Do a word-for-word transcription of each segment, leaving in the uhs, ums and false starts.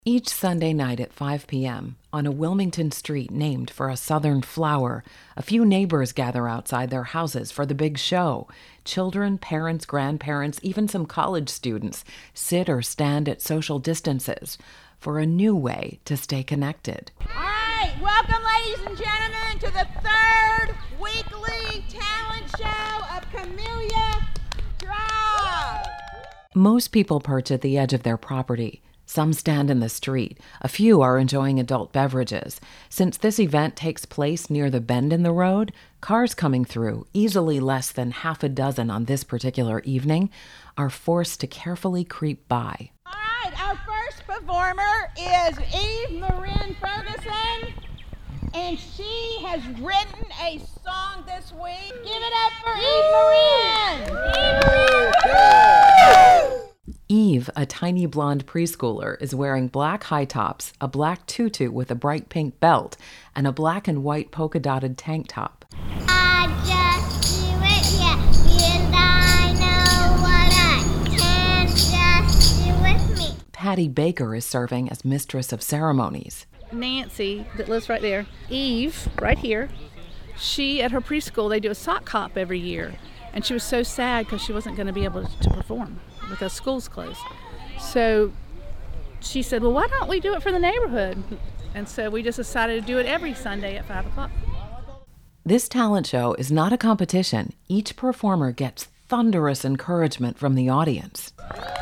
Each Sunday night at five p.m., on a Wilmington street named for a southern flower, a few neighbors gather outside their houses for the big show. Children, parents, grandparents, even some college students sit or stand at social distances for a new way to stay connected. All right, welcome, ladies and gentlemen, to the third weekly talent show of Camellia Drive. Most people perch at the edge of their property. Some stand in the street. A few are enjoying adult beverages. Since this event takes place near the bend in the road, cars coming through, easily less than half a dozen on this particular evening, are forced to carefully creep by. All right, our first performer is Eve Marin Ferguson, and she has written a song this week. Give it up for Eve Marin! Eve Marin! Eve, a tiny blonde preschooler, is wearing black high tops, a black tutu with a bright pink belt, and a black and white polka-dotted tank top. I just do it, yeah, and I know what I can just do with me. Patty Baker is serving as mistress of ceremonies. Nancy, that lives right there, Eve, right here, she, at her preschool, they do a sock hop every year, and she was so sad because she wasn't going to be able to perform because school's closed. So she said, well, why don't we do it for the neighborhood? And so we just decided to do it every Sunday at five o'clock. This talent show is not a competition. Each performer gets thunderous encouragement from the audience.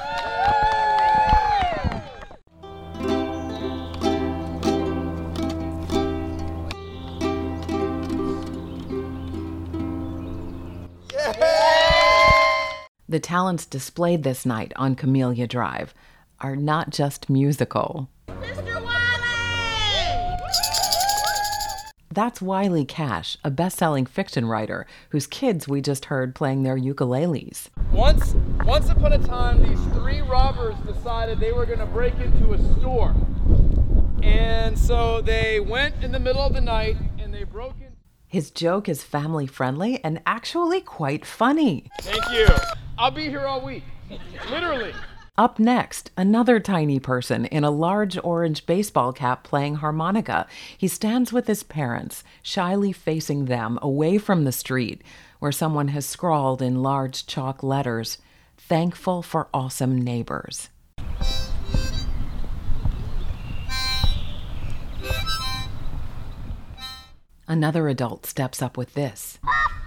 The talents displayed this night on Camellia Drive are not just musical. Mister Wiley! That's Wiley Cash, a best-selling fiction writer whose kids we just heard playing their ukuleles. Once, once upon a time, these three robbers decided they were going to break into a store. And so they went in the middle of the night and they broke in. His joke is family-friendly and actually quite funny. Thank you. I'll be here all week. Literally. Up next, another tiny person in a large orange baseball cap playing harmonica. He stands with his parents, shyly facing them away from the street, where someone has scrawled in large chalk letters, "Thankful for awesome neighbors." Another adult steps up with this.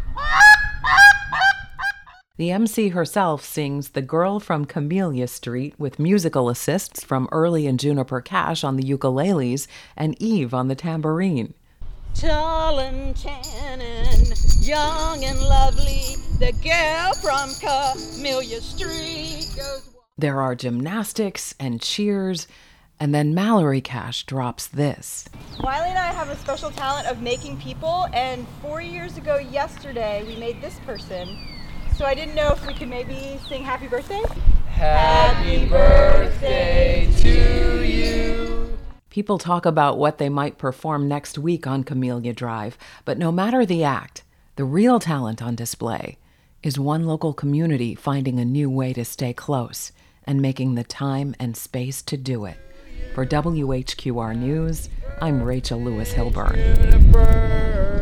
The M C herself sings The Girl from Camellia Street with musical assists from Early and Juniper Cash on the ukuleles and Eve on the tambourine. Tall and tan and young and lovely, the girl from Camellia Street goes... There are gymnastics and cheers, and then Mallory Cash drops this. Wiley and I have a special talent of making people, and four years ago yesterday we made this person. So I didn't know if we could maybe sing happy birthday? Happy birthday to you. People talk about what they might perform next week on Camellia Drive, but no matter the act, the real talent on display is one local community finding a new way to stay close and making the time and space to do it. For W H Q R News, I'm Rachel Lewis Hilburn.